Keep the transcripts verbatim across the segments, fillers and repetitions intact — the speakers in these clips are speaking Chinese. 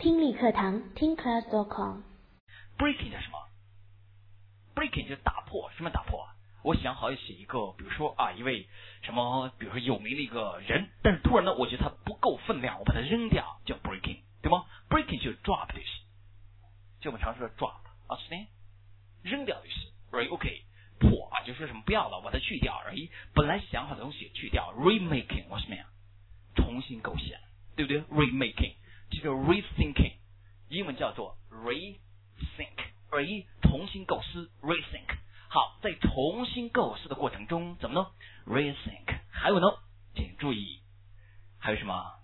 听力课堂听 class dot com。breaking 叫什么 ？breaking 就是打破，什么打破啊？我想好要写一个，比如说啊，一位什么，比如说有名的一个人，但是突然呢，我觉得他不够分量，我把它扔掉，叫 breaking， 对吗 ？breaking 就是 drop 的意思，就我们常说的 drop 啊，是呢，扔掉的意思 ，right？OK，、okay, 破啊，就说什么不要了，把它去掉而已。本来想好的东西去掉 ，remaking 我什么呀？重新构想，对不对 ？remaking 这个 rethinking， 英文叫做 rethink， 而一重新构思 rethink。好，在重新构思的过程中，怎么呢 ？rethink。还有呢，请注意，还有什么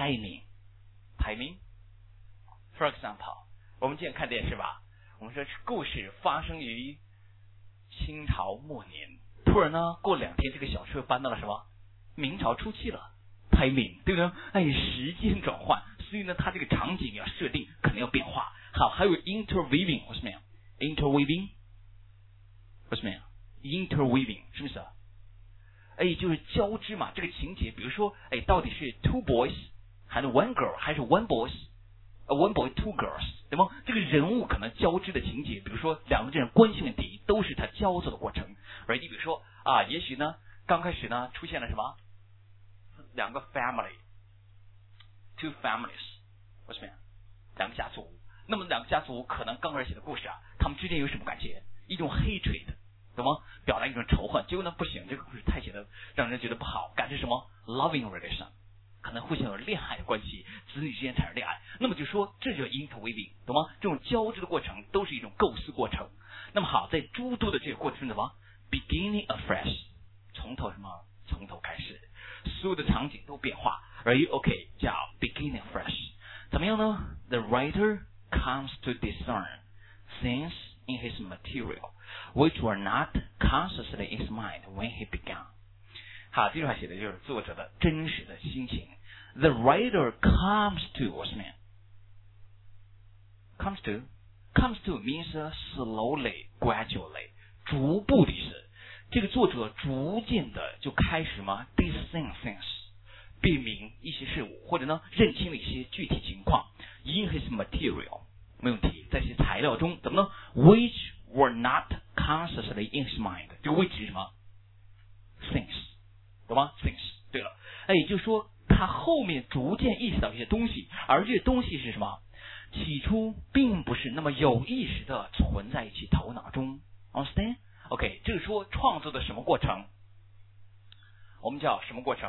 timing？timing。For example， 我们今天看电视吧，我们说故事发生于清朝末年，突然呢，过两天这个小说搬到了什么？明朝初期了。timing， 对不对？哎，时间转换，所以呢，它这个场景要设定，肯定要变化。好，还有 interweaving， 我什么呀 ？interweaving， 我什么呀 ？interweaving 什么意思啊？哎，就是交织嘛，这个情节，比如说，哎，到底是 two boys 还是 one girl， 还是 one boys，one boy two girls， 对吗？这个人物可能交织的情节，比如说两个人关系问题，都是他交错的过程。而你比如说啊，也许呢，刚开始呢出现了什么？两个 family，two families， 为什么呀？两个家族。那么两个家族可能刚开始写的故事啊，他们之间有什么感觉？一种 hatred， 懂吗？表达一种仇恨。结果呢，不行，这个故事太写的让人觉得不好，改成什么 loving relation， 可能互相有恋爱的关系，子女之间产生恋爱。那么就说这叫 interweaving， 懂吗？这种交织的过程都是一种构思过程。那么好，在诸多的这个过程中，什么 beginning afresh， 从头什么？从头开始。所有的场景都变化，而 OK 叫 beginning fresh， 怎么样呢 ？The writer comes to discern things in his material which were not consciously in his mind when he began。好，这句话写的就是作者的真实的心情。The writer comes to 什么呀 ？comes to comes to means slowly, gradually， 逐步的意思。这个作者逐渐的就开始嘛 discern things， 辨明一些事物，或者呢认清了一些具体情况。In his material， 没问题，在这些材料中怎么呢 ？Which were not consciously in his mind， 这个 which 是什么 ？things， 懂吗 ？things， 对了，哎，也就是说他后面逐渐意识到一些东西，而这些东西是什么？起初并不是那么有意识的存在一起头脑中 ，understand？OK， 这是说创作的什么过程？我们叫什么过程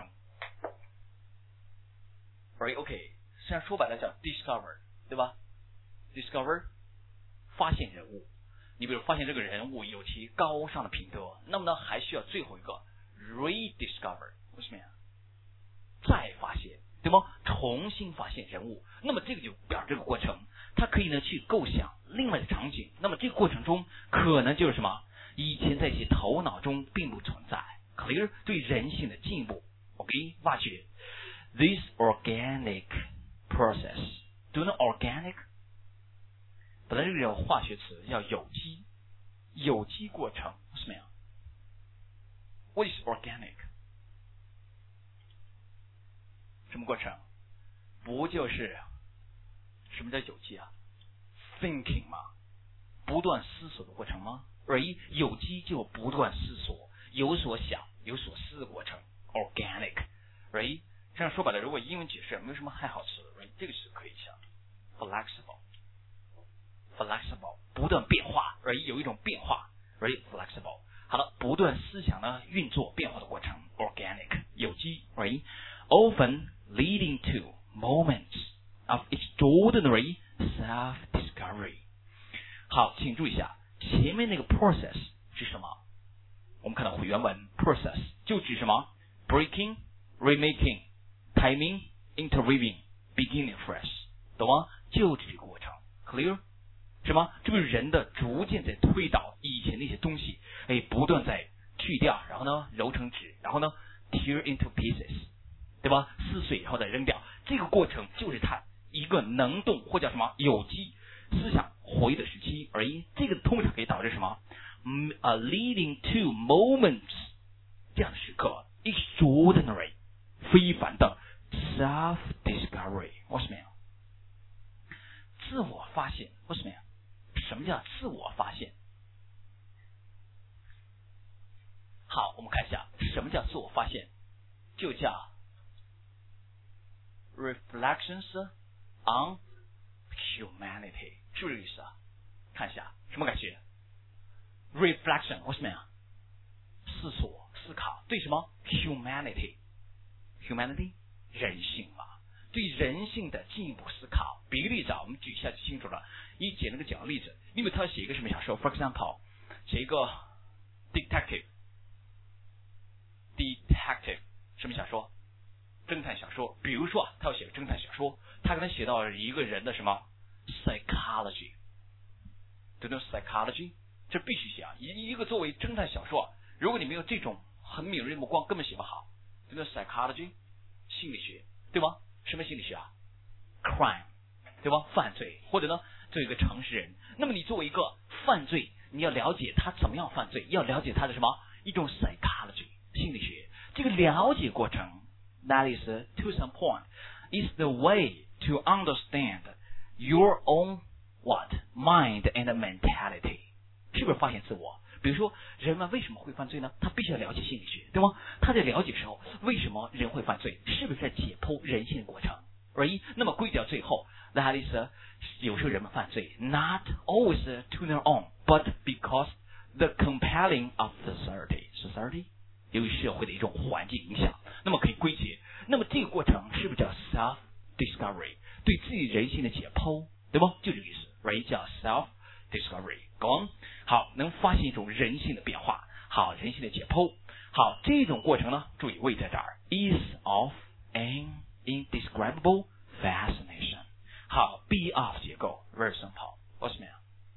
？Right, OK， 实际上说白了叫 discover， 对吧 ？discover， 发现人物。你比如发现这个人物有其高尚的品德，那么呢还需要最后一个 rediscover， 为什么呀？再发现，对吗？重新发现人物。那么这个就表示这个过程，它可以呢去构想另外的场景。那么这个过程中可能就是什么？以前在其头脑中并不存在 ，clear 对人性的进步 ，OK， 挖掘 this organic process， do you know organic？ 本来这个化学词叫有机，有机过程什么呀 ？What is organic？ 什么过程？不就是什么叫有机啊 ？thinking 嘛，不断思索的过程吗？而一有机就不断思索，有所想，有所思的过程 ，organic，right？ 这样说白了，如果英文解释没有什么太好词 ，right？ 这个词可以想 ，flexible，flexible， 不断变化，而有一种变化 ，right？ flexible。好了，不断思想呢运作变化的过程 ，organic， 有机 ，right？Often leading to moments of extraordinary self-discovery。好，请注意一下。前面那个 process 是什么？我们看到原文 process 就指什么 ？breaking, remaking, timing, interweaving, beginning fresh， 懂吗？就这个过程 ，clear？ 什么？这不是人的逐渐在推倒以前那些东西，哎，不断在去掉，然后呢揉成纸，然后呢 tear into pieces， 对吧？撕碎以后再扔掉，这个过程就是它一个能动或叫什么有机思想活跃的时期，而一这个通常可以导致什么？嗯啊 ，leading to moments 这样的时刻 ，extraordinary 非凡的 self discovery， 我什么呀？ 自我发现，为什么呀？什么叫自我发现？好，我们看一下什么叫自我发现，就叫 reflections on humanity， 是不是这个意思啊？看一下什么感觉 ？reflection 为什么呀？思索、思考，对什么 ？humanity，humanity 人性嘛，对人性的进一步思考。比个例子啊，我们举一下就清楚了。一姐那个讲个例子，因为他写一个什么小说 ？For example， 写一个 detective，detective 什么小说？侦探小说。比如说，他要写个侦探小说，他可能写到一个人的什么 psychology， 对不对 ？psychology 这必须写啊！一一个作为侦探小说，如果你没有这种很敏锐的目光，根本写不好。对不对 ？psychology 心理学，对吗？什么心理学啊 ？crime， 对吧？犯罪，或者呢，作为一个常识人，那么你作为一个犯罪，你要了解他怎么样犯罪，要了解他的什么一种 psychology 心理学。这个了解过程 ，that is to some point is the way to understand your own what mind and mentality， 是不是发现自我？比如说，人们为什么会犯罪呢？他必须要了解心理学，对吗？他在了解时候，为什么人会犯罪？是不是在解剖人性的过程？而一，那么归结到最后 ，that is 有时候人们犯罪 ，not always to their own, but because the compelling of society, society 由于社会的一种环境影响，那么可以归结。那么这个过程是不是叫 self discovery？ 对自己人性的解剖，对吗？就这个意思 ，right？ 叫 self discovery。Go on， 好，能发现一种人性的变化，好，人性的解剖，好，这种过程呢，注意位在这儿 ，is of an indescribable fascination。好 ，be of 结构 very simple， 为什么呀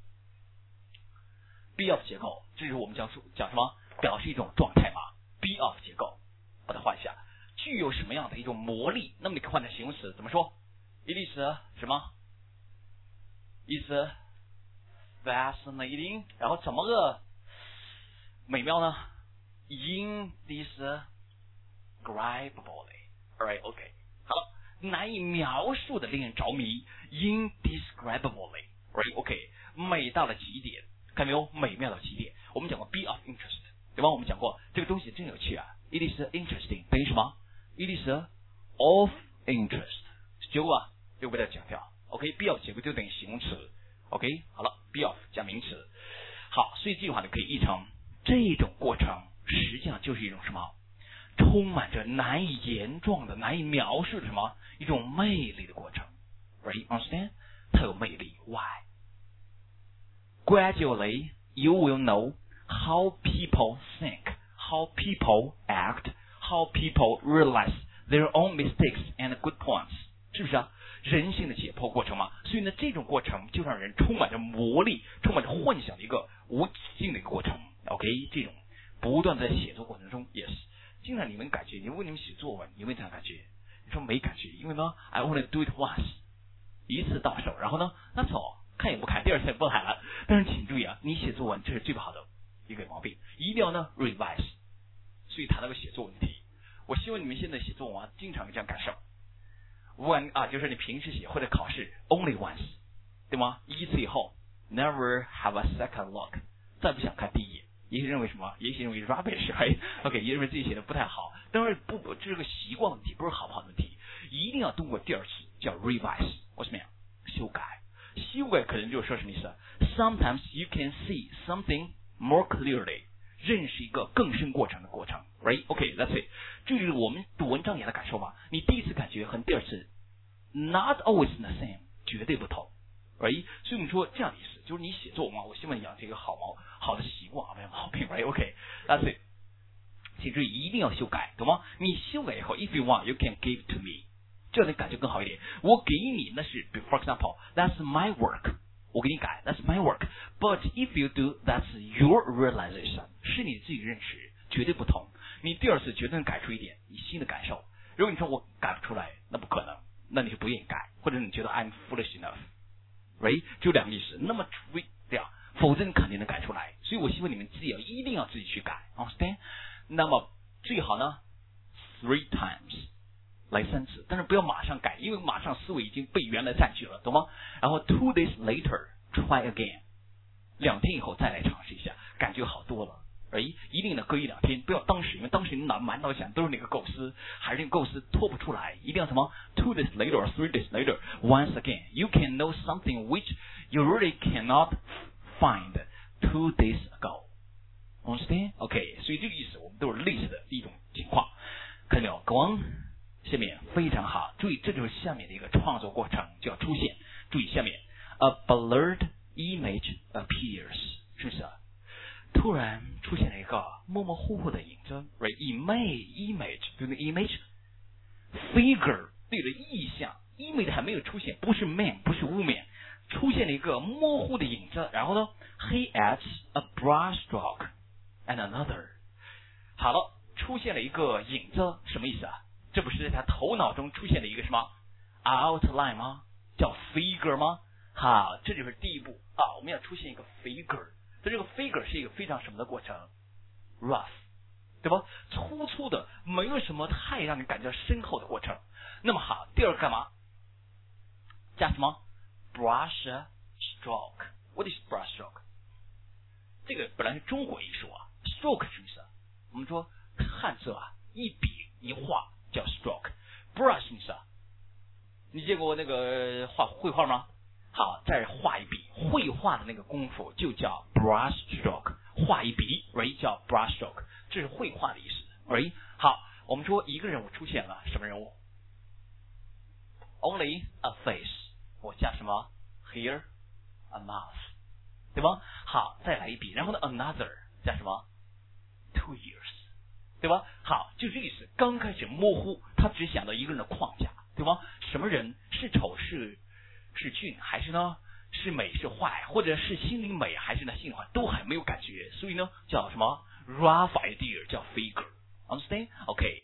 ？be of 结构，这是我们讲讲什么？表示一种状态嘛。be of 结构，把它换一下，具有什么样的一种魔力？那么你可以换成形容词，怎么说？一例词什么？意思 fascinating， 然后怎么个美妙呢 ？indescribably， alright OK， 好了，难以描述的令人着迷 ，indescribably， right OK， 美到了极点，看没有？美妙到极点。我们讲过 be of interest， 对吧？我们讲过这个东西真有趣啊 ，it is interesting 等于什么 ？it is of interest， 结果啊，就被它讲掉。OK，be of 结果就等于形容词。OK， 好了 ，be of 加名词。好，所以这句话呢可以译成这种过程实际上就是一种什么？充满着难以言状的、难以描述的什么一种魅力的过程。Right, understand？ 它有魅力。Why? Gradually, you will know how people think, how people act, how people realize their own mistakes and good points。是不是啊？人性的解剖过程嘛，所以呢，这种过程就让人充满着魔力、充满着幻想的一个无尽的一个过程。OK， 这种不断在写作过程中 ，yes， 经常你们感觉，你问你们写作文，你会这样感觉？你说没感觉，因为呢 ，I want to do it once， 一次到手，然后呢，那走，看也不看，第二次也不看了。但是请注意啊，你写作文这是最不好的一个毛病，一定要呢 revise。所以谈到个写作问题，我希望你们现在写作文啊，经常有这样感受。One 啊，就是你平时写或者考试 only once， 对吗？一次以后 never have a second look， 再不想看第一页。也许认为什么？也许认为 rubbish， right？ OK， 也认为自己写的不太好。当然不，这是个习惯问题，不是好不好的问题。一定要通过第二次叫 revise， 为什么呀？修改，修改可能就是说什么意思 ？Sometimes you can see something more clearly， 认识一个更深过程的过程 ，right？OK，that's it。这就是我们读文章也的感受吧。你第一次感觉和第二次 not always the same， 绝对不同 ，right？ 所以我们说这样的意思，就是你写作文啊，我希望你养成一个好毛好的习惯啊，没有毛病 ，right？OK，that's it。请注意一定要修改，懂吗？你修改以后 ，if you want you can give to me， 这样的感觉更好一点。我给你那是 ，for example that's my work， 我给你改 that's my work，but if you do that's your realization， 是你自己认识，绝对不同。你第二次绝对能改出一点你新的感受。如果你说我改不出来，那不可能，那你就不愿意改，或者你觉得 I'm foolish enough，right？ 就两个意思。那么除非这样，否则你肯定能改出来。所以我希望你们自己要一定要自己去改 ，understand？ 那么最好呢 ，three times， 来三次，但是不要马上改，因为马上思维已经被原来占据了，懂吗？然后 two days later try again， 两天以后再来尝试一下，感觉好多了。而一一定的隔一两天，不要当时，因为当时你脑满脑想都是那个构思，还是那个构思拖不出来，一定要什么 two days later or three days later once again you can know something which you really cannot find two days ago。Understand? OK， 所以这个意思我们都是类似的一种情况，看到没有？光下面非常好，注意这就是下面的一个创作过程就要出现。注意下面 ，a blurred image appears， 是不是啊？突然出现了一个模模糊糊的影子 ，right？ image image 就是 image，figure 对了意象 ，image 还没有出现，不是 man， 不是 woman， 出现了一个模糊的影子，然后呢 ，he adds a brush stroke and another。好了，出现了一个影子，什么意思啊？这不是在他头脑中出现了一个什么 outline 吗？叫 figure 吗？好，这就是第一步啊，我们要出现一个 figure。这个 figure 是一个非常什么的过程 rough， 对吧？粗粗的，没有什么太让你感觉深厚的过程。那么好，第二个干嘛？加什么 brush stroke。 What is brush stroke？ 这个本来是中国艺术啊， stroke 什么意思？我们说汉字啊，一笔一画叫 stroke， brush 什么意思啊？你见过那个画绘画吗？好，再画一笔，绘画的那个功夫就叫 brush stroke， 画一笔 right 叫 brush stroke， 这是绘画的意思 right。 好，我们说一个人物出现了，什么人物？ Only a face， 我加什么 here a mouth， 对吧？好，再来一笔，然后呢 another 加什么 two ears， 对吧？好，就这个意思。刚开始模糊，他只想到一个人的框架，对吧？什么人是丑是是俊还是呢是美是坏，或者是心灵美还是呢心灵坏，都还没有感觉，所以呢叫什么 rough idea， 叫 figure。 Understand? OK，